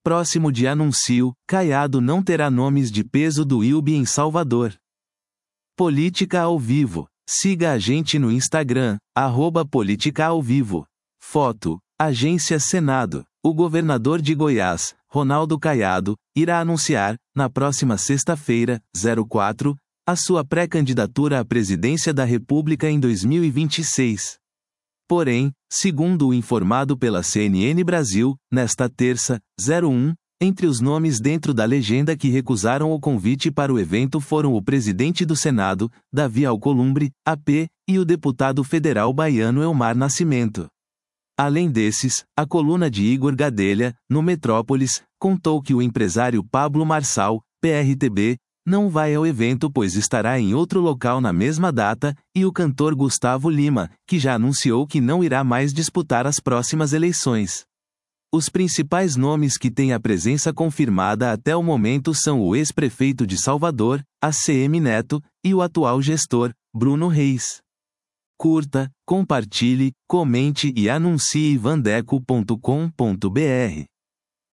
Próximo de anúncio, Caiado não terá nomes de peso do IUB em Salvador. Política ao vivo. Siga a gente no Instagram, @políticaaovivo. Foto, Agência Senado. O governador de Goiás, Ronaldo Caiado, irá anunciar, na próxima sexta-feira, 04, a sua pré-candidatura à presidência da República em 2026. Porém, segundo o informado pela CNN Brasil, nesta terça, 01, entre os nomes dentro da legenda que recusaram o convite para o evento foram o presidente do Senado, Davi Alcolumbre, AP, e o deputado federal baiano Elmar Nascimento. Além desses, a coluna de Igor Gadelha, no Metrópolis, contou que o empresário Pablo Marçal, PRTB, não vai ao evento pois estará em outro local na mesma data, e o cantor Gustavo Lima, que já anunciou que não irá mais disputar as próximas eleições. Os principais nomes que têm a presença confirmada até o momento são o ex-prefeito de Salvador, ACM Neto, e o atual gestor, Bruno Reis. Curta, compartilhe, comente e anuncie vandeco.com.br.